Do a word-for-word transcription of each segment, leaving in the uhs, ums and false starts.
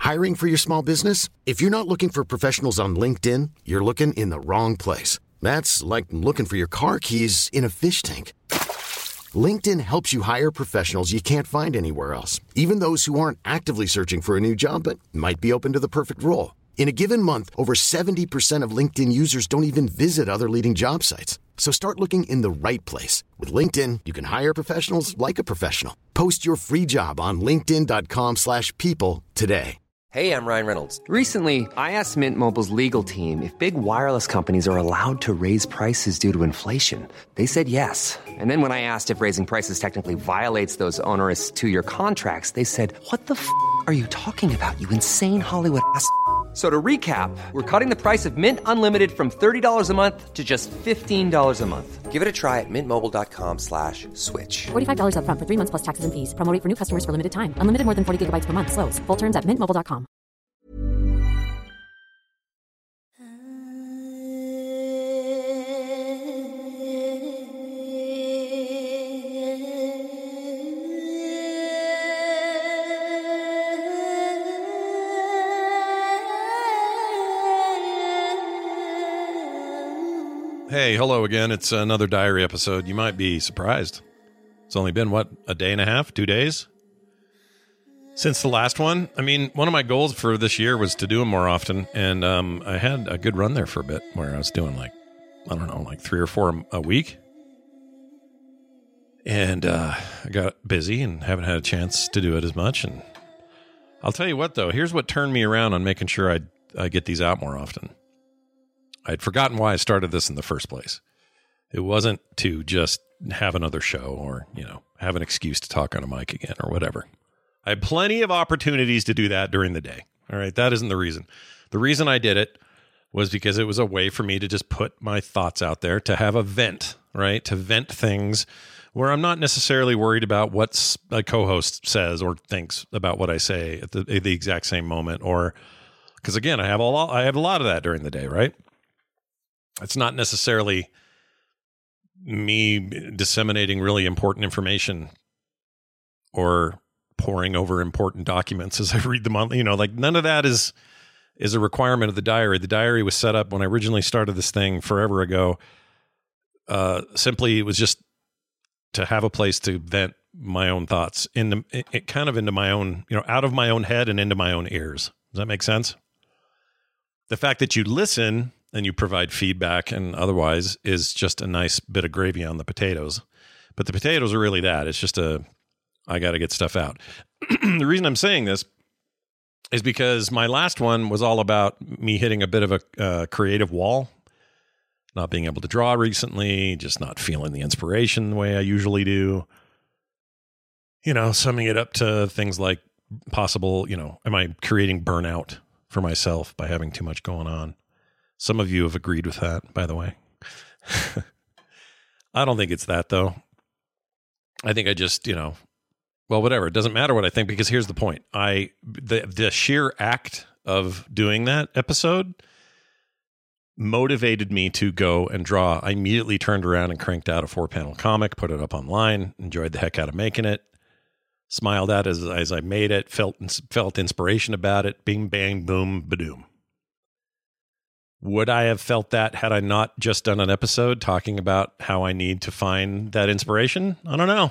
Hiring for your small business? If you're not looking for professionals on LinkedIn, you're looking in the wrong place. That's like looking for your car keys in a fish tank. LinkedIn helps you hire professionals you can't find anywhere else, even those who aren't actively searching for a new job but might be open to the perfect role. In a given month, over seventy percent of LinkedIn users don't even visit other leading job sites. So start looking in the right place. With LinkedIn, you can hire professionals like a professional. Post your free job on linkedin.com slash people today. Hey, I'm Ryan Reynolds. Recently, I asked Mint Mobile's legal team if big wireless companies are allowed to raise prices due to inflation. They said yes. And then when I asked if raising prices technically violates those onerous two-year contracts, they said, what the f*** are you talking about, you insane Hollywood ass f- So to recap, we're cutting the price of Mint Unlimited from thirty dollars a month to just fifteen dollars a month. Give it a try at mintmobile.com slash switch. forty-five dollars up front for three months plus taxes and fees. Promo rate for new customers for limited time. Unlimited more than forty gigabytes per month. Slows full terms at mint mobile dot com. Hey, hello again. It's another diary episode. You might be surprised. It's only been, what, a day and a half, two days since the last one. I mean, one of my goals for this year was to do them more often, and um, I had a good run there for a bit where I was doing like, I don't know, like three or four a week. And uh, I got busy and haven't had a chance to do it as much. And I'll tell you what, though, here's what turned me around on making sure I I get these out more often. I'd forgotten why I started this in the first place. It wasn't to just have another show or, you know, have an excuse to talk on a mic again or whatever. I had plenty of opportunities to do that during the day. All right. That isn't the reason. The reason I did it was because it was a way for me to just put my thoughts out there, to have a vent, right? To vent things where I'm not necessarily worried about what a co-host says or thinks about what I say at the, at the exact same moment. Or because, again, I have a lot, I have a lot of that during the day, right? It's not necessarily me disseminating really important information or poring over important documents as I read them on, you know, like none of that is, is a requirement of the diary. The diary was set up when I originally started this thing forever ago. Uh, simply, it was just to have a place to vent my own thoughts into it, it kind of into my own, you know, out of my own head and into my own ears. Does that make sense? The fact that you listen and you provide feedback and otherwise is just a nice bit of gravy on the potatoes. But the potatoes are really that. It's just a, I got to get stuff out. The reason I'm saying this is because my last one was all about me hitting a bit of a uh, creative wall, not being able to draw recently, just not feeling the inspiration the way I usually do. You know, summing it up to things like possible, you know, am I creating burnout for myself by having too much going on? Some of you have agreed with that, by the way. I don't think it's that, though. I think I just, you know, well, whatever. It doesn't matter what I think, because here's the point. I the the sheer act of doing that episode motivated me to go and draw. I immediately turned around and cranked out a four-panel comic, put it up online, enjoyed the heck out of making it, smiled at it as, as I made it, felt felt inspiration about it, bing, bang, boom, badoom. Would I have felt that had I not just done an episode talking about how I need to find that inspiration? I don't know.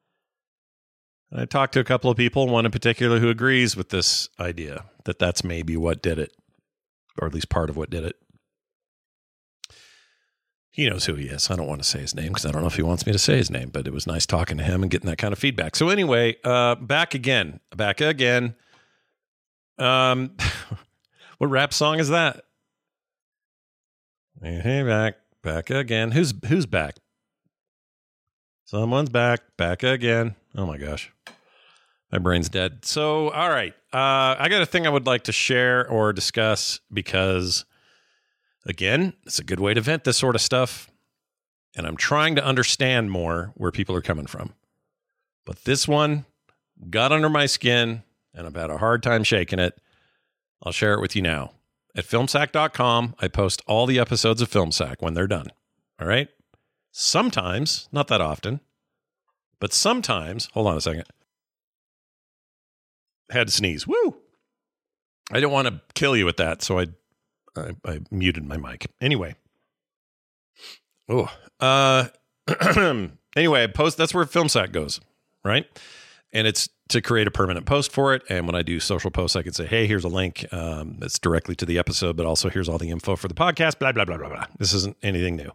I talked to a couple of people, one in particular who agrees with this idea, that that's maybe what did it, or at least part of what did it. He knows who he is. I don't want to say his name because I don't know if he wants me to say his name, but it was nice talking to him and getting that kind of feedback. So anyway, uh, back again, back again. Um, what rap song is that? Hey, back, back again. Who's who's back? Someone's back, back again. Oh my gosh, my brain's dead. So, all right, uh, I got a thing I would like to share or discuss because, again, it's a good way to vent this sort of stuff, and I'm trying to understand more where people are coming from. But this one got under my skin, and I've had a hard time shaking it. I'll share it with you now. At film sack dot com, I post all the episodes of FilmSack when they're done. All right? Sometimes, not that often, but sometimes, hold on a second. Had to sneeze. Woo! I don't want to kill you with that, so I, I, I muted my mic. Anyway. Oh, uh, anyway, I post, that's where FilmSack goes, right? And it's to create a permanent post for it. And when I do social posts, I can say, hey, here's a link um, that's directly to the episode, but also here's all the info for the podcast, blah, blah, blah, blah, blah. This isn't anything new.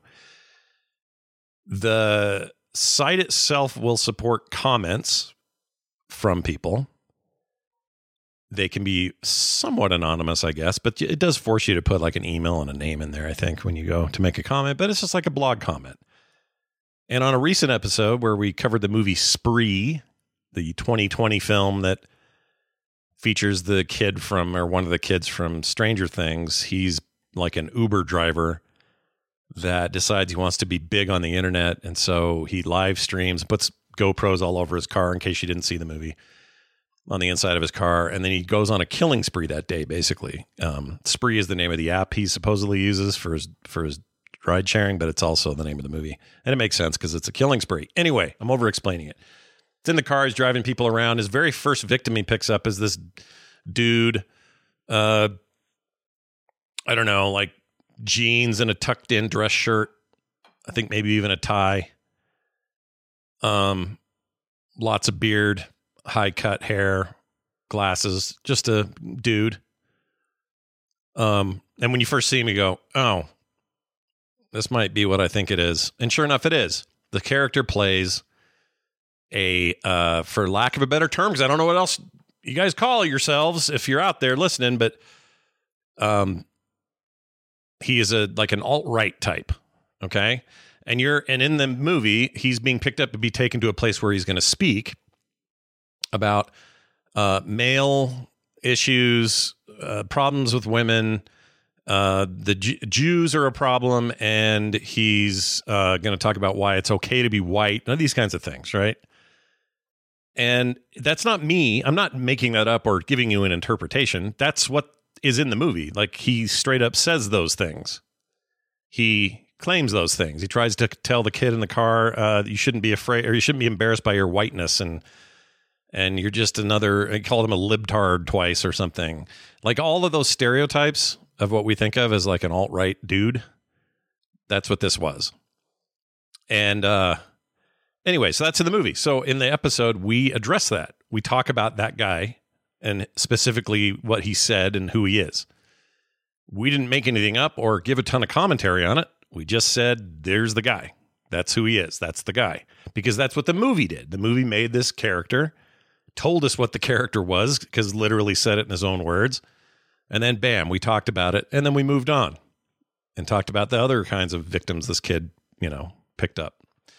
The site itself will support comments from people. They can be somewhat anonymous, I guess, but it does force you to put like an email and a name in there, I think, when you go to make a comment, but it's just like a blog comment. And on a recent episode where we covered the movie Spree, the twenty twenty film that features the kid from, or one of the kids from Stranger Things, he's like an Uber driver that decides he wants to be big on the internet. And so he live streams, puts GoPros all over his car in case you didn't see the movie, on the inside of his car. And then he goes on a killing spree that day, basically. Um, Spree is the name of the app he supposedly uses for his, for his ride sharing, but it's also the name of the movie. And it makes sense because it's a killing spree. Anyway, I'm over explaining it. It's in the car. He's driving people around. His very first victim he picks up is this dude. Uh, I don't know, like jeans and a tucked in dress shirt. I think maybe even a tie. Um, lots of beard, high cut hair, glasses, just a dude. Um, and when you first see him, you go, oh, this might be what I think it is. And sure enough, it is. The character plays a, uh, for lack of a better term, because I don't know what else you guys call yourselves if you're out there listening, but um, he is a like an alt-right type, okay? And you're and in the movie, he's being picked up to be taken to a place where he's going to speak about uh, male issues, uh, problems with women. Uh, the J- Jews are a problem, and he's uh, going to talk about why it's okay to be white. None of these kinds of things, right? And that's not me. I'm not making that up or giving you an interpretation. That's what is in the movie. Like, he straight up says those things. He claims those things. He tries to tell the kid in the car, uh, you shouldn't be afraid, or you shouldn't be embarrassed by your whiteness, and and you're just another, he called him a libtard twice or something. Like, all of those stereotypes of what we think of as like an alt-right dude, that's what this was. And uh, anyway, so that's in the movie. So in the episode, we address that. We talk about that guy and specifically what he said and who he is. We didn't make anything up or give a ton of commentary on it. We just said, there's the guy. That's who he is. That's the guy. Because that's what the movie did. The movie made this character, told us what the character was, because literally said it in his own words. And then, bam, we talked about it. And then we moved on and talked about the other kinds of victims this kid, you know, picked up.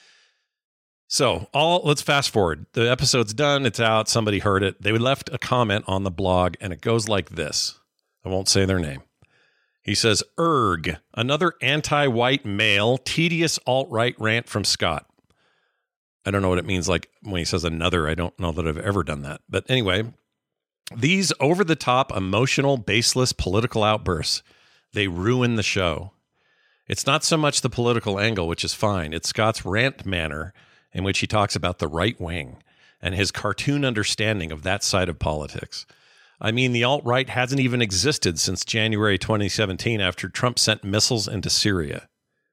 So all let's fast forward. The episode's done. It's out. Somebody heard it. They left a comment on the blog, and it goes like this. I won't say their name. He says, Erg, another anti-white male, tedious alt-right rant from Scott. I don't know what it means. Like when he says another, I don't know that I've ever done that. But anyway, these over-the-top, emotional, baseless political outbursts, they ruin the show. It's not so much the political angle, which is fine. It's Scott's rant manner in which he talks about the right wing and his cartoon understanding of that side of politics. I mean, the alt-right hasn't even existed since January twenty seventeen after Trump sent missiles into Syria.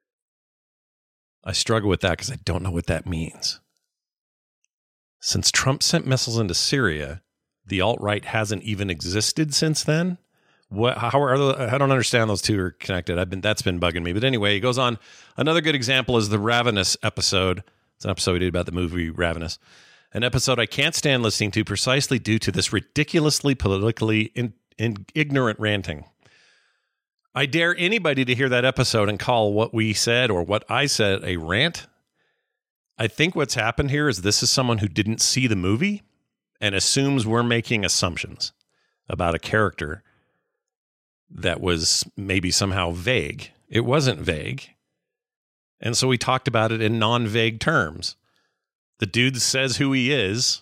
I struggle with that because I don't know what that means. Since Trump sent missiles into Syria, the alt-right hasn't even existed since then? What? How are the, I don't understand those two are connected. I've been that's been bugging me. But anyway, he goes on. Another good example is the Ravenous episode. It's an episode we did about the movie Ravenous. An episode I can't stand listening to precisely due to this ridiculously politically in, in, ignorant ranting. I dare anybody to hear that episode and call what we said or what I said a rant. I think what's happened here is this is someone who didn't see the movie and assumes we're making assumptions about a character that was maybe somehow vague. It wasn't vague. And so we talked about it in non-vague terms. The dude says who he is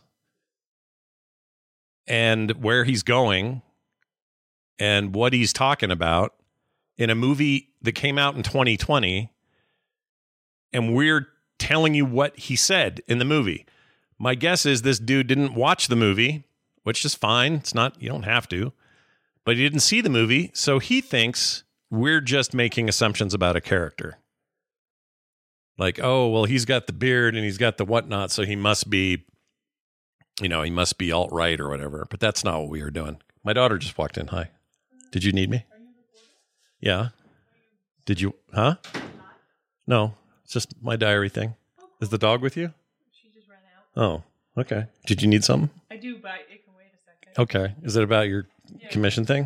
and where he's going and what he's talking about in a movie that came out in twenty twenty. And we're telling you what he said in the movie. My guess is this dude didn't watch the movie, which is fine. It's not, you don't have to. but he didn't see the movie, so he thinks we're just making assumptions about a character. Like, oh, well, he's got the beard and he's got the whatnot, so he must be, you know, he must be alt-right or whatever. But that's not what we were doing. My daughter just walked in. Hi. Did you need me? Yeah. Did you, huh? No, it's just my diary thing. Is the dog with you? She just ran out. Oh, okay. Did you need something? I do, but it can wait a second. Okay. Is it about your yeah. commission thing?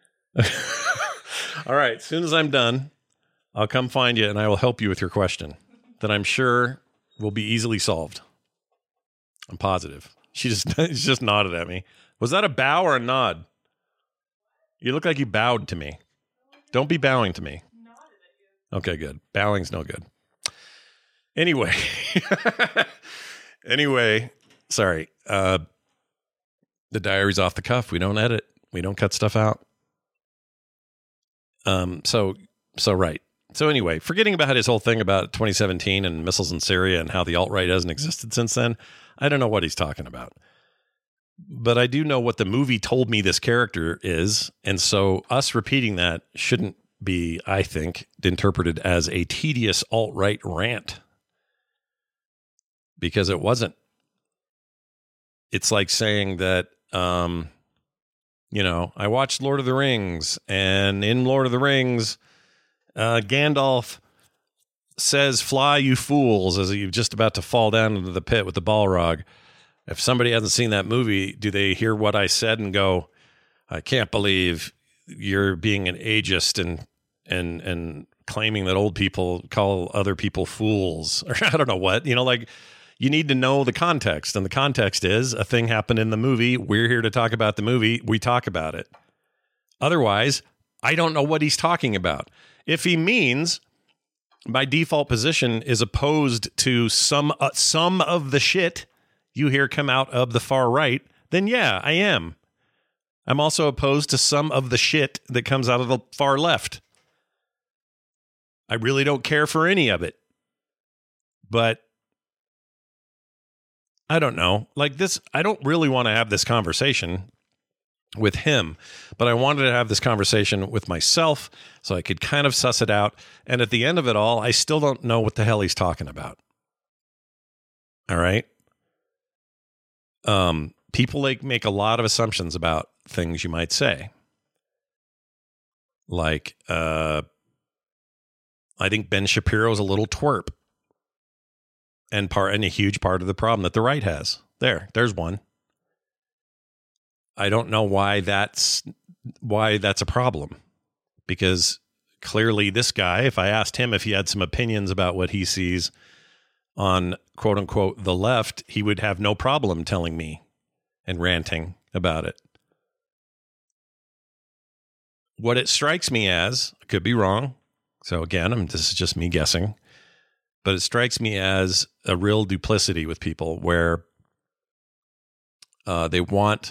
All right. As soon as I'm done, I'll come find you and I will help you with your question that I'm sure will be easily solved. I'm positive. She just, she just nodded at me. Was that a bow or a nod? You look like you bowed to me. Don't be bowing to me. Okay, good. Bowing's no good. Anyway. anyway, sorry. Uh, the diary's off the cuff. We don't edit. We don't cut stuff out. Um. So, so right. So anyway, forgetting about his whole thing about twenty seventeen and missiles in Syria and how the alt-right hasn't existed since then, I don't know what he's talking about. But I do know what the movie told me this character is, and so us repeating that shouldn't be, I think, interpreted as a tedious alt-right rant. Because it wasn't. It's like saying that, um, you know, I watched Lord of the Rings, and in Lord of the Rings, uh, Gandalf says, "Fly, you fools," as you're just about to fall down into the pit with the Balrog. If somebody hasn't seen that movie, do they hear what I said and go, I can't believe you're being an ageist and and and claiming that old people call other people fools, or I don't know what, you know, like you need to know the context. And the context is a thing happened in the movie. We're here to talk about the movie. We talk about it. Otherwise, I don't know what he's talking about. If he means my default position is opposed to some uh, some of the shit you hear come out of the far right, then yeah, I am. I'm also opposed to some of the shit that comes out of the far left. I really don't care for any of it. But I don't know. Like this, I don't really want to have this conversation with him, but I wanted to have this conversation with myself so I could kind of suss it out. And at the end of it all, I still don't know what the hell he's talking about. All right. Um, people like make a lot of assumptions about things you might say. Like, uh, I think Ben Shapiro is a little twerp, and part and a huge part of the problem that the right has. There, there's one. I don't know why that's why that's a problem, because clearly this guy, if I asked him if he had some opinions about what he sees on quote unquote the left, he would have no problem telling me and ranting about it. What it strikes me as, I could be wrong. So again, I'm, this is just me guessing, but it strikes me as a real duplicity with people where uh, they want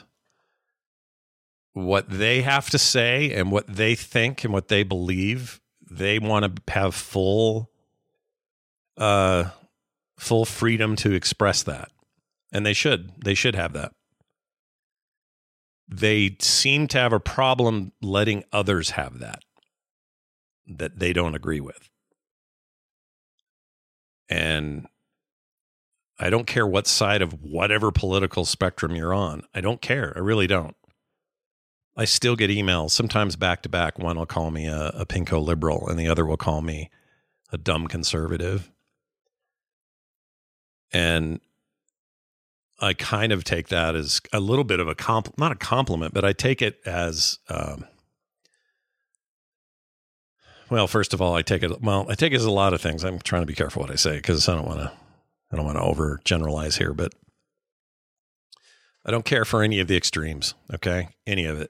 what they have to say and what they think and what they believe. They want to have full, uh, full freedom to express that. And they should, they should have that. They seem to have a problem letting others have that, that they don't agree with. And I don't care what side of whatever political spectrum you're on. I don't care. I really don't. I still get emails, sometimes back to back. One will call me a, a pinko liberal and the other will call me a dumb conservative. And I kind of take that as a little bit of a comp, not a compliment, but I take it as, um, well, first of all, I take it, well, I take it as a lot of things. I'm trying to be careful what I say because I don't want to, I don't want to over generalize here, but I don't care for any of the extremes. Okay. Any of it.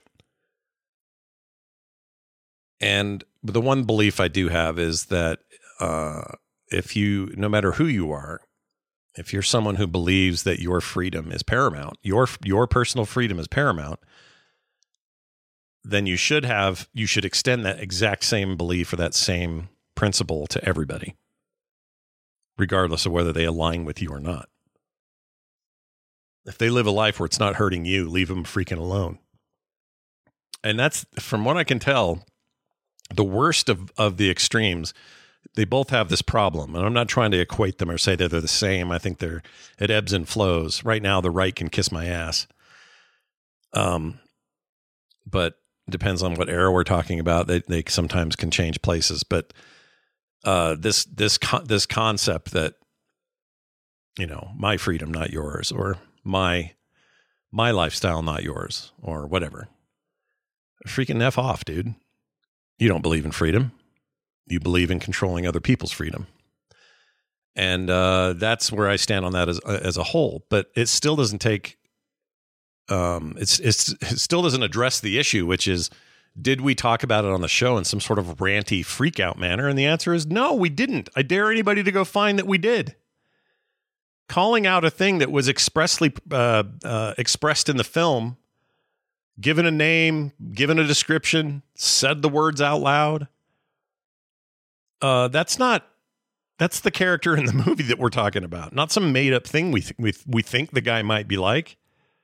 And the one belief I do have is that, uh, if you, no matter who you are, if you're someone who believes that your freedom is paramount, your your personal freedom is paramount, then you should have, you should extend that exact same belief or that same principle to everybody, regardless of whether they align with you or not. If they live a life where it's not hurting you, leave them freaking alone. And that's, from what I can tell, the worst of, of the extremes. They both have this problem. And I'm not trying to equate them or say that they're the same. I think they're, it ebbs and flows. Right now, the right can kiss my ass. Um, but it depends on what era we're talking about. They they sometimes can change places. But uh, this this con- this concept that, you know, my freedom, not yours, or my my lifestyle, not yours, or whatever. Freaking F off, dude. You don't believe in freedom. You believe in controlling other people's freedom. And uh, that's where I stand on that as as a whole. But it still doesn't take, um, it's, it's it still doesn't address the issue, which is, did we talk about it on the show in some sort of ranty freak out manner? And the answer is no, we didn't. I dare anybody to go find that we did. Calling out a thing that was expressly uh, uh, expressed in the film, given a name, given a description, said the words out loud. Uh, that's not, that's the character in the movie that we're talking about. Not some made up thing we, th- we, th- we think the guy might be like.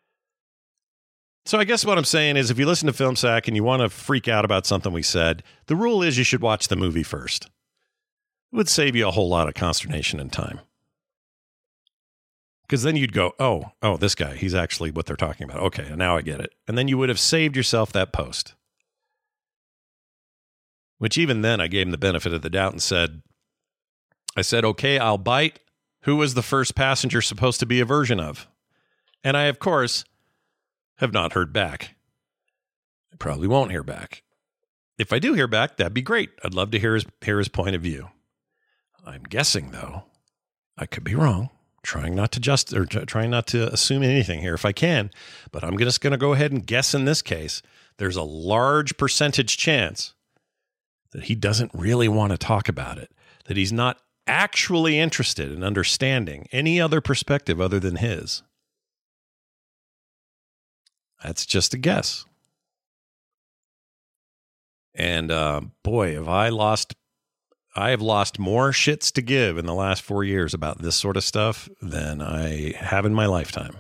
So I guess what I'm saying is, if you listen to Film Sack and you want to freak out about something we said, the rule is you should watch the movie first. It would save you a whole lot of consternation and time. Because then you'd go, oh, oh, this guy, he's actually what they're talking about. Okay, now I get it. And then you would have saved yourself that post. Which even then I gave him the benefit of the doubt and said, I said, okay, I'll bite. Who was the first passenger supposed to be a version of? And I, of course, have not heard back. I probably won't hear back. If I do hear back, that'd be great. I'd love to hear his, hear his point of view. I'm guessing, though, I could be wrong. Trying not to just or t- trying not to assume anything here if I can, but I'm just going to go ahead and guess in this case. There's a large percentage chance that he doesn't really want to talk about it, that he's not actually interested in understanding any other perspective other than his. That's just a guess. And uh, boy, have I lost. I have lost more shits to give in the last four years about this sort of stuff than I have in my lifetime.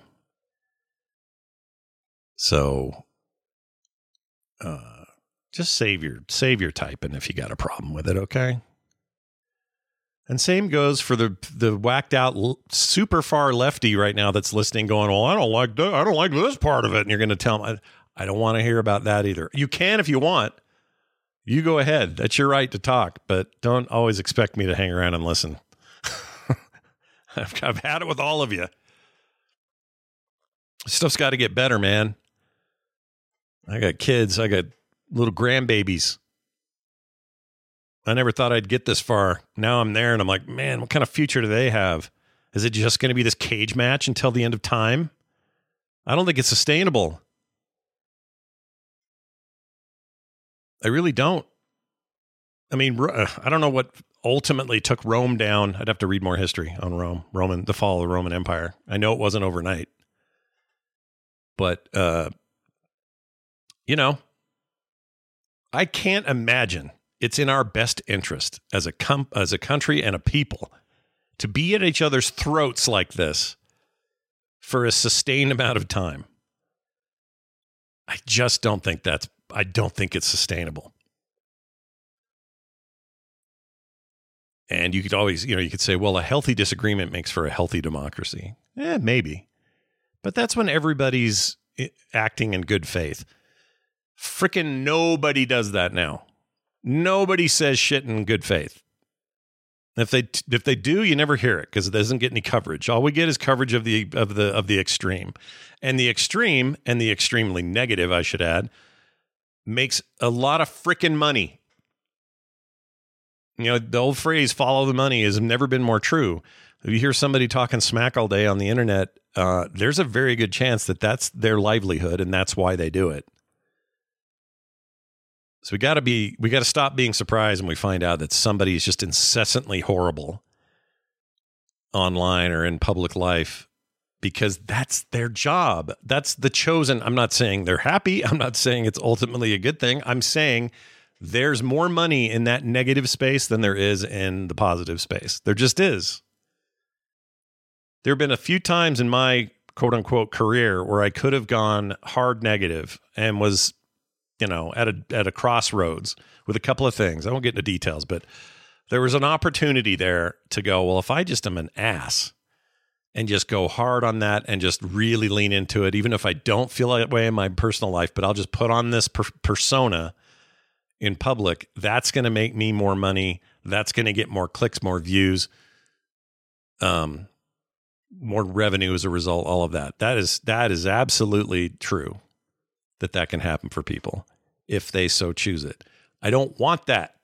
So, uh, just save your, save your typing if you got a problem with it. Okay. And same goes for the, the whacked out super far lefty right now that's listening going, well, I don't like that. I don't like this part of it. And you're going to tell them, I, I don't want to hear about that either. You can, if you want. You go ahead. That's your right to talk, but don't always expect me to hang around and listen. I've, I've had it with all of you. Stuff's got to get better, man. I got kids. I got little grandbabies. I never thought I'd get this far. Now I'm there and I'm like, man, what kind of future do they have? Is it just going to be this cage match until the end of time? I don't think it's sustainable. I really don't. I mean, I don't know what ultimately took Rome down. I'd have to read more history on Rome, Roman, the fall of the Roman Empire. I know it wasn't overnight, but, uh, you know, I can't imagine it's in our best interest as a com- as a country and a people to be at each other's throats like this for a sustained amount of time. I just don't think that's I don't think it's sustainable. And you could always, you know, you could say, well, a healthy disagreement makes for a healthy democracy. Eh, maybe. But that's when everybody's acting in good faith. Frickin' nobody does that now. Nobody says shit in good faith. If they if they do, you never hear it because it doesn't get any coverage. All we get is coverage of the of the of the extreme. And the extreme, and the extremely negative, I should add, makes a lot of frickin' money. You know, the old phrase, follow the money, has never been more true. If you hear somebody talking smack all day on the internet, uh, there's a very good chance that that's their livelihood and that's why they do it. So we got to be, we got to stop being surprised when we find out that somebody is just incessantly horrible online or in public life, because that's their job. That's the chosen. I'm not saying they're happy. I'm not saying it's ultimately a good thing. I'm saying there's more money in that negative space than there is in the positive space. There just is. There have been a few times in my quote unquote career where I could have gone hard negative and was you know, at a at a crossroads with a couple of things. I won't get into details, but there was an opportunity there to go, well, if I just am an ass and just go hard on that and just really lean into it, even if I don't feel that way in my personal life, but I'll just put on this per- persona in public, that's going to make me more money. That's going to get more clicks, more views, um, more revenue as a result, all of that. That is, that is absolutely true that that can happen for people if they so choose it. I don't want that.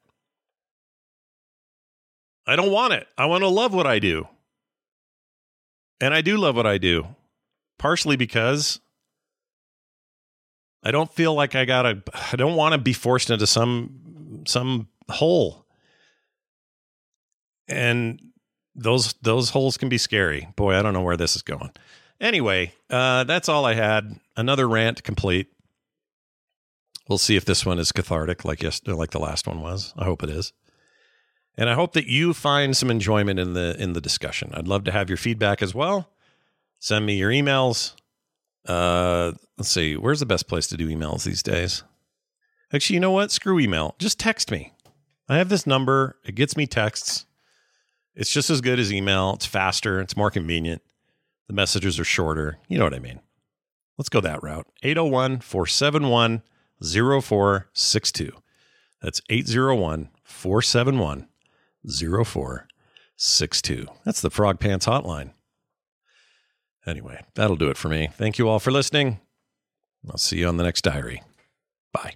I don't want it. I want to love what I do. And I do love what I do, partially because I don't feel like I gotta, I don't want to be forced into some, some hole. And those, those holes can be scary. Boy, I don't know where this is going. Anyway, uh, that's all I had. Another rant complete. We'll see if this one is cathartic like yesterday, like the last one was. I hope it is. And I hope that you find some enjoyment in the in the discussion. I'd love to have your feedback as well. Send me your emails. Uh, let's see. Where's the best place to do emails these days? Actually, you know what? Screw email. Just text me. I have this number. It gets me texts. It's just as good as email. It's faster. It's more convenient. The messages are shorter. You know what I mean. Let's go that route. eight oh one, four seven one, oh four six two. That's eight oh one, four seven one, oh four six two. That's the Frog Pants Hotline. Anyway, that'll do it for me. Thank you all for listening. I'll see you on the next diary. Bye.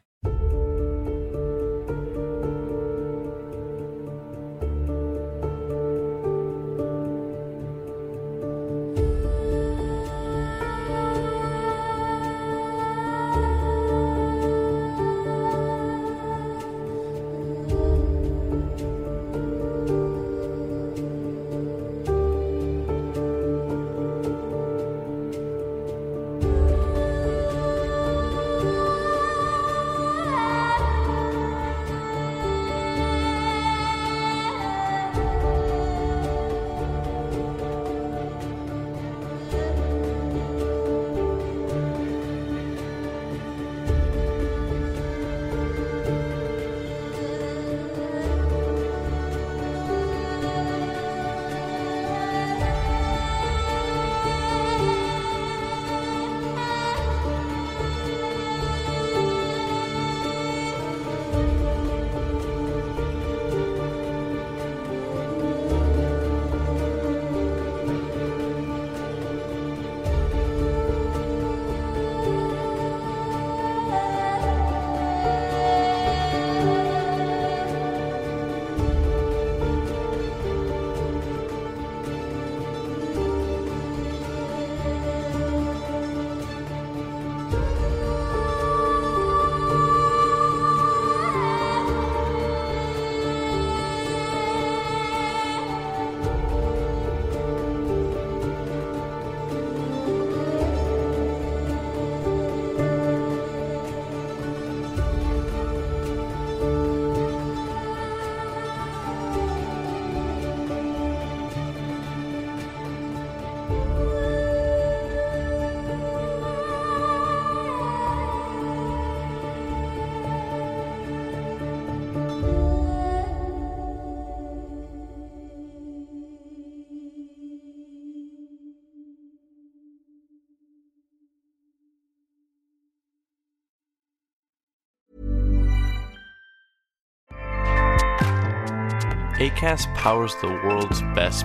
Acast powers the world's best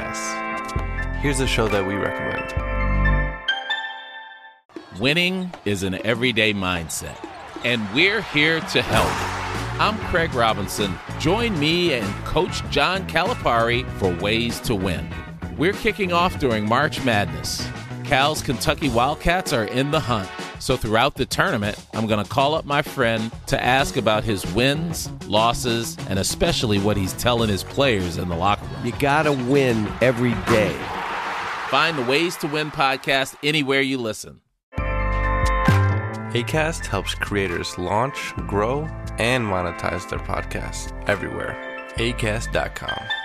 podcasts. Here's a show that we recommend. Winning is an everyday mindset, and we're here to help. I'm Craig Robinson. Join me and Coach John Calipari for Ways to Win. We're kicking off during March Madness. Cal's Kentucky Wildcats are in the hunt. So throughout the tournament, I'm going to call up my friend to ask about his wins, losses, and especially what he's telling his players in the locker room. You got to win every day. Find the Ways to Win podcast anywhere you listen. Acast helps creators launch, grow, and monetize their podcasts everywhere. acast dot com.